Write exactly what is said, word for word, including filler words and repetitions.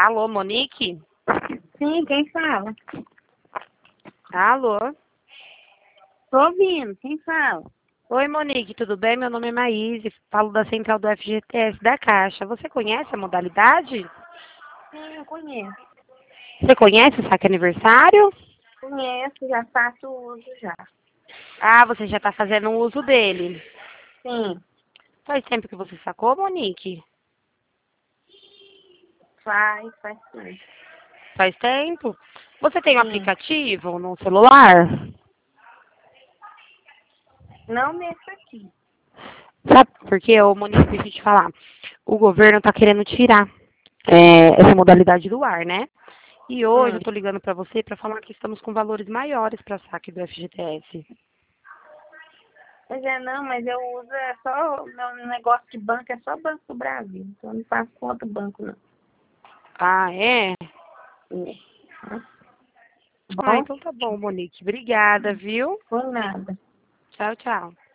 Alô, Monique? Sim, quem fala? Alô? Tô ouvindo, quem fala? Oi, Monique, tudo bem? Meu nome é Maíse, falo da central do F G T S da Caixa. Você conhece a modalidade? Sim, eu conheço. Você conhece o saque aniversário? Conheço, já faço uso já. Ah, você já está fazendo uso dele. Sim, Faz tempo que você sacou, Monique? faz, faz sim. Faz tempo? Você tem um Sim. aplicativo no celular? Não nesse aqui. Sabe por quê, ô, Monique, deixa eu te falar. O governo está querendo tirar é, essa modalidade do ar, né? E hoje eu Hum. estou ligando para você para falar que estamos com valores maiores para saque do F G T S. Pois é, não, mas eu uso é só, meu negócio de banco é só Banco do Brasil. Então eu não faço com outro banco, não. Ah, é? É. Tá Ah, bom? então tá bom, Monique. Obrigada, viu? Por nada. Tchau, tchau.